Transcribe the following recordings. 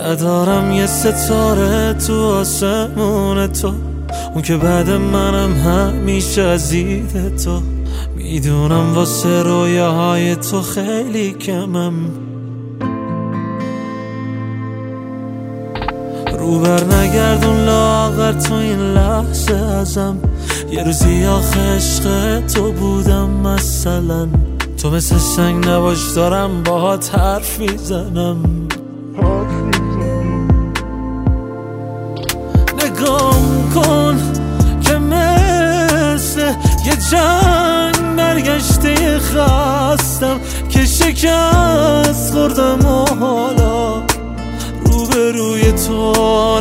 ندارم یه ستاره تو آسمون تو، اون که بعد منم همیشه از دید تو. میدونم واسه رویاهای تو خیلی کمم، رو بر نگردون لاغر تو این لحظه ازم. یه روزی آخه عشق تو بودم مثلا، تو مثل سنگ نباش دارم باهات حرف میزنم. نگام کن که مثل یه جنگ برگشته خستم که شکست خوردم و حالا روبروی تو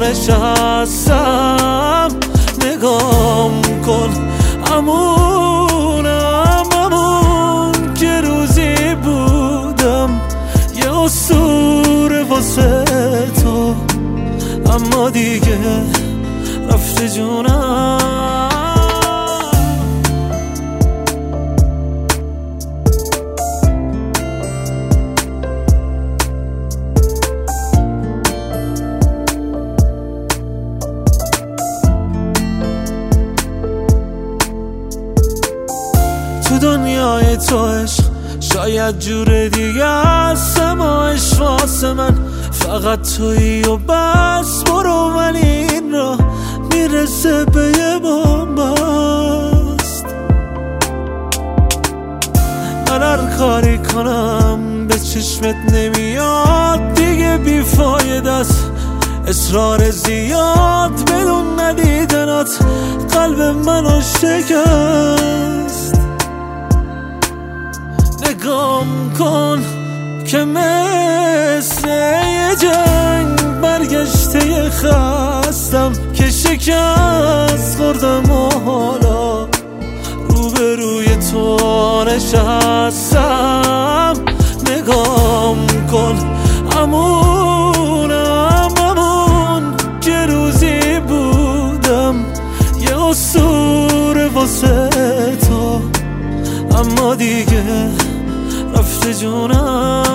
نشستم. نگام کن همون که روزی بودم یه اسطوره واسه تو، اما دیگه رفته جونم. تو دنیای تو عشق شاید جور دیگه است، اما عشق واسه من فقط تویی و بس. برو ولی این را میرسه به یه بنبست. من هر کاری کنم به چشمت نمیاد، دیگه بیفایده است اصرار زیاد. بدون ندیدنات قلب منو شکست. نگام کن که مثل یه جنگ برگشته خستم که شکست خوردم و حالا روبروی تو نشستم. نگام کن همون که روزی بودم یه اسطوره واسه تو، اما دیگه رفته جونم.